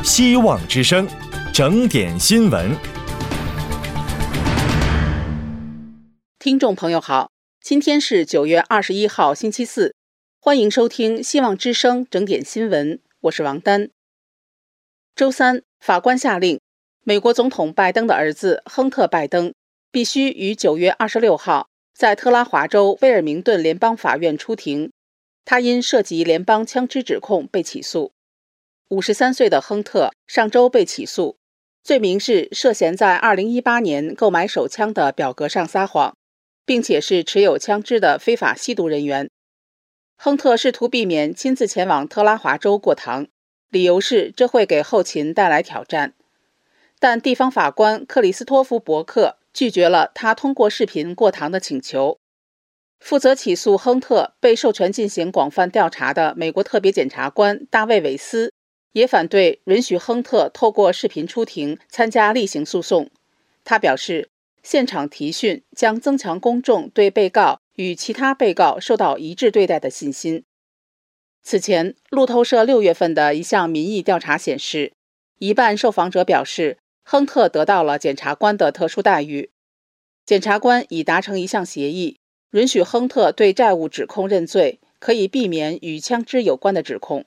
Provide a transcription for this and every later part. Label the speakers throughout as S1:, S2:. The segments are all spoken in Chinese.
S1: 希望之声，整点新闻。
S2: 听众朋友好，今天是9月21号星期四，欢迎收听希望之声整点新闻，我是王丹。周三，法官下令，美国总统拜登的儿子亨特·拜登必须于9月26号在特拉华州威尔明顿联邦法院出庭，他因涉及联邦枪支指控被起诉。53岁的亨特上周被起诉，罪名是涉嫌在2018年购买手枪的表格上撒谎，并且是持有枪支的非法吸毒人员。亨特试图避免亲自前往特拉华州过堂，理由是这会给后勤带来挑战。但地方法官克里斯托夫·伯克拒绝了他通过视频过堂的请求。负责起诉亨特被授权进行广泛调查的美国特别检察官大卫·韦斯也反对允许亨特透过视频出庭参加例行诉讼。他表示，现场提讯将增强公众对被告与其他被告受到一致对待的信心。此前，路透社6月份的一项民意调查显示，一半受访者表示亨特得到了检察官的特殊待遇。检察官已达成一项协议，允许亨特对债务指控认罪，可以避免与枪支有关的指控。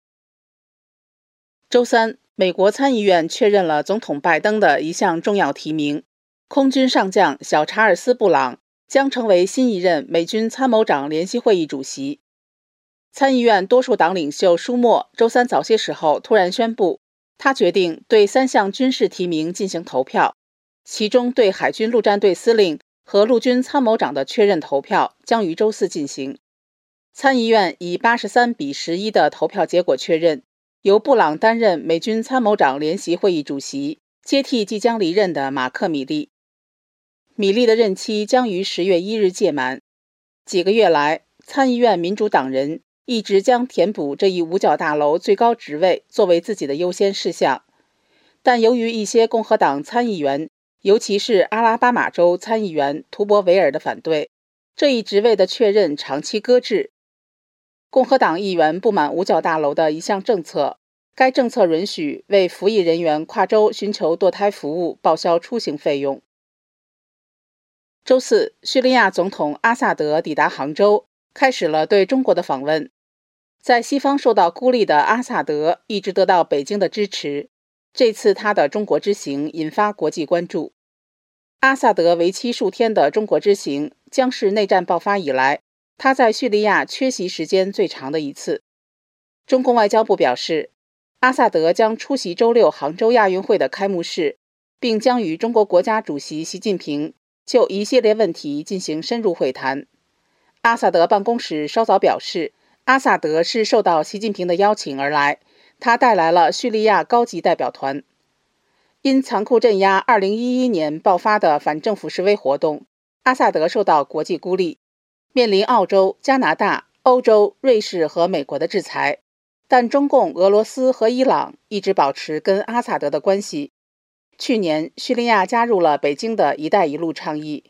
S2: 周三，美国参议院确认了总统拜登的一项重要提名，空军上将小查尔斯·布朗将成为新一任美军参谋长联席会议主席。参议院多数党领袖舒默周三早些时候突然宣布，他决定对3项军事提名进行投票，其中对海军陆战队司令和陆军参谋长的确认投票将于周四进行。参议院以83比11的投票结果确认，由布朗担任美军参谋长联席会议主席，接替即将离任的马克·米利。米利的任期将于10月1日届满。几个月来，参议院民主党人一直将填补这一五角大楼最高职位作为自己的优先事项，但由于一些共和党参议员，尤其是阿拉巴马州参议员图博维尔的反对，这一职位的确认长期搁置。共和党议员不满五角大楼的一项政策，该政策允许为服役人员跨州寻求堕胎服务报销出行费用。周四，叙利亚总统阿萨德抵达杭州，开始了对中国的访问。在西方受到孤立的阿萨德一直得到北京的支持，这次他的中国之行引发国际关注。阿萨德为期数天的中国之行将是内战爆发以来他在叙利亚缺席时间最长的一次。中共外交部表示，阿萨德将出席周六杭州亚运会的开幕式，并将与中国国家主席习近平就一系列问题进行深入会谈。阿萨德办公室稍早表示，阿萨德是受到习近平的邀请而来，他带来了叙利亚高级代表团。因残酷镇压2011年爆发的反政府示威活动，阿萨德受到国际孤立，面临澳洲、加拿大、欧洲、瑞士和美国的制裁，但中共、俄罗斯和伊朗一直保持跟阿萨德的关系。去年，叙利亚加入了北京的一带一路倡议。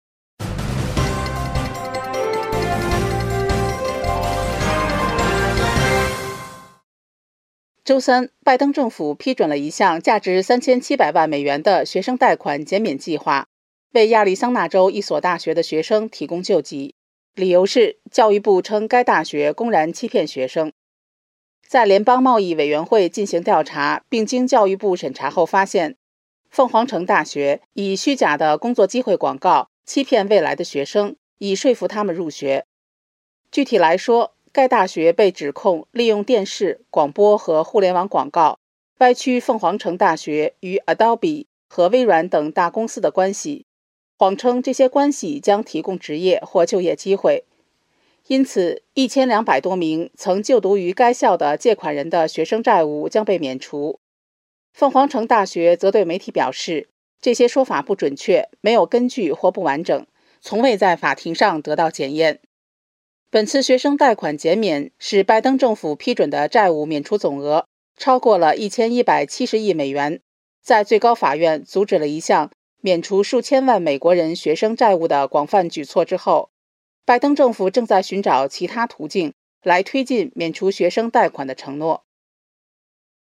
S2: 周三，拜登政府批准了一项价值3700万美元的学生贷款减免计划，为亚利桑那州一所大学的学生提供救济。理由是教育部称该大学公然欺骗学生。在联邦贸易委员会进行调查并经教育部审查后发现，凤凰城大学以虚假的工作机会广告欺骗未来的学生，以说服他们入学。具体来说，该大学被指控利用电视、广播和互联网广告歪曲凤凰城大学与 Adobe 和微软等大公司的关系，谎称这些关系将提供职业或就业机会。因此，1200多名曾就读于该校的借款人的学生债务将被免除。凤凰城大学则对媒体表示，这些说法不准确、没有根据或不完整，从未在法庭上得到检验。本次学生贷款减免使拜登政府批准的债务免除总额超过了1170亿美元，在最高法院阻止了一项免除数千万美国人学生债务的广泛举措之后，拜登政府正在寻找其他途径来推进免除学生贷款的承诺。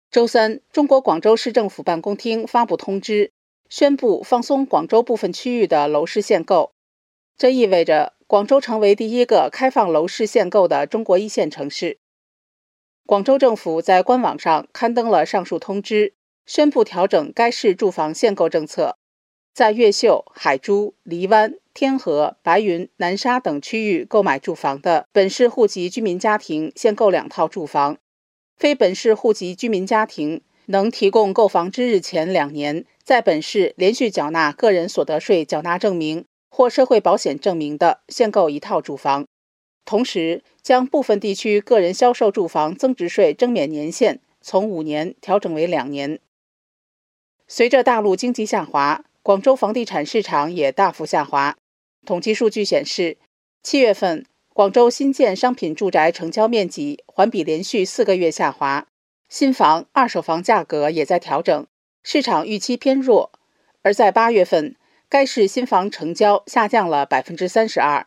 S2: 周三，中国广州市政府办公厅发布通知，宣布放松广州部分区域的楼市限购。这意味着广州成为第一个开放楼市限购的中国一线城市。广州政府在官网上刊登了上述通知，宣布调整该市住房限购政策。在越秀、海珠、荔湾、天河、白云、南沙等区域购买住房的本市户籍居民家庭限购2套住房，非本市户籍居民家庭能提供购房之日前2年在本市连续缴纳个人所得税缴纳证明或社会保险证明的限购1套住房。同时，将部分地区个人销售住房增值税征免年限从5年调整为2年。随着大陆经济下滑，广州房地产市场也大幅下滑。统计数据显示，7月份广州新建商品住宅成交面积环比连续4个月下滑，新房、二手房价格也在调整，市场预期偏弱。而在8月份，该市新房成交下降了 32%。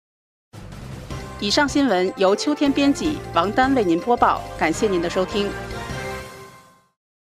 S2: 以上新闻由秋天编辑，王丹为您播报，感谢您的收听。